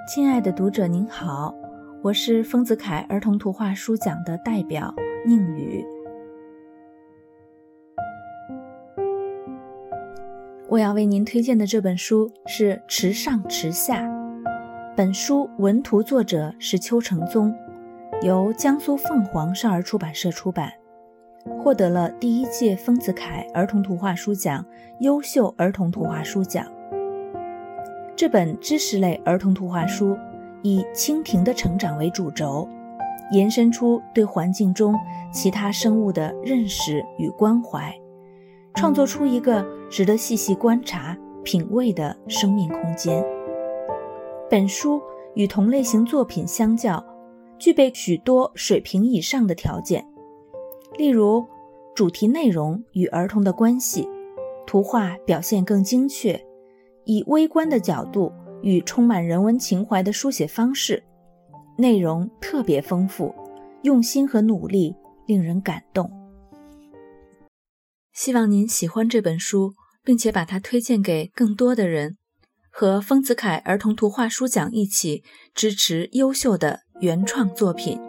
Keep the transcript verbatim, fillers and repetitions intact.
亲爱的读者您好，我是丰子恺儿童图画书奖的代表宁宇。我要为您推荐的这本书是《池上池下》，本书文图作者是邱承宗，由江苏凤凰少儿出版社出版，获得了第一届丰子恺儿童图画书奖优秀儿童图画书奖。这本知识类儿童图画书以蜻蜓的成长为主轴，延伸出对环境中其他生物的认识与关怀，创作出一个值得细细观察、品味的生命空间。本书与同类型作品相较，具备许多水平以上的条件，例如主题内容与儿童的关系，图画表现更精确，以微观的角度与充满人文情怀的书写方式，内容特别丰富，用心和努力令人感动。希望您喜欢这本书，并且把它推荐给更多的人，和丰子恺儿童图画书奖一起支持优秀的原创作品。